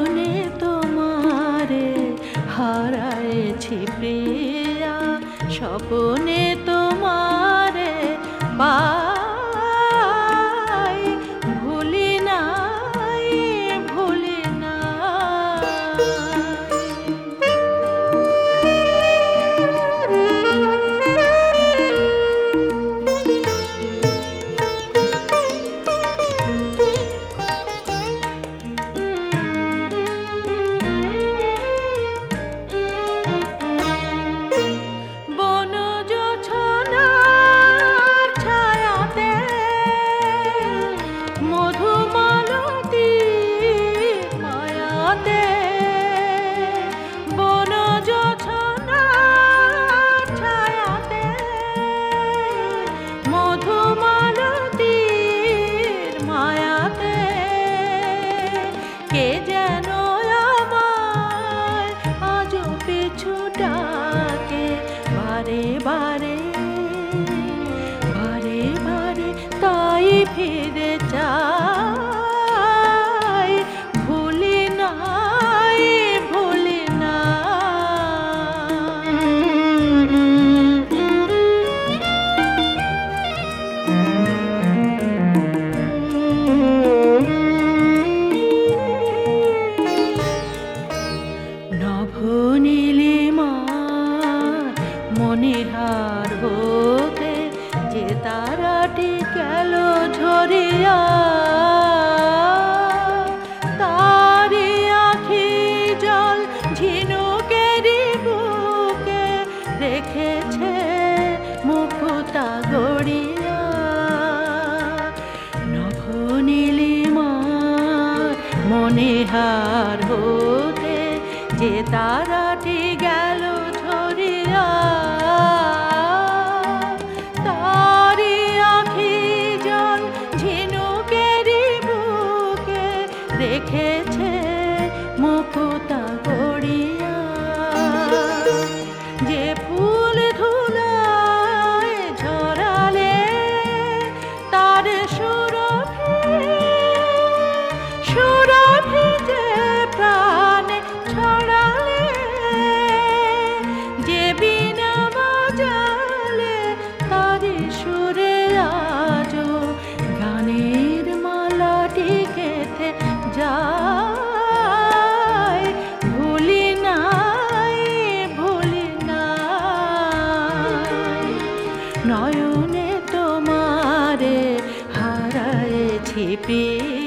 নয়নে তোমারে হারায়েছি প্রিয়া, স্বপনে তোমারে পাই, ভুলি নাই ভুলি বারে বারে বারে তাই ফিরে চাই, ভুলি নাই ভুলি না। নভনীলিমা মনিহার হতে যে তারাটি গেল ঝরিয়া, তারি আখি জল ঝিনুকেরি বুকে রেখেছে মুকুতা গড়িয়া। নভনীলিমা মনিহার হতে যে তারাটি গেল ঝরিয়া, তারি আখি জল ঝিনুকেরি বুকে রেখেছে মুকুতা গড়িয়া। যে ফুল ধুলায় ঝরালে তার সুরভি যে প্রাণে ছড়ালে, যে বিনা বাজালে তারি সুরে আজো গানের মালাটি গেথে যায়, ভুলি নাই ভুলি নাই। নয়নে তোমারে হারায়েছি প্রিয়া,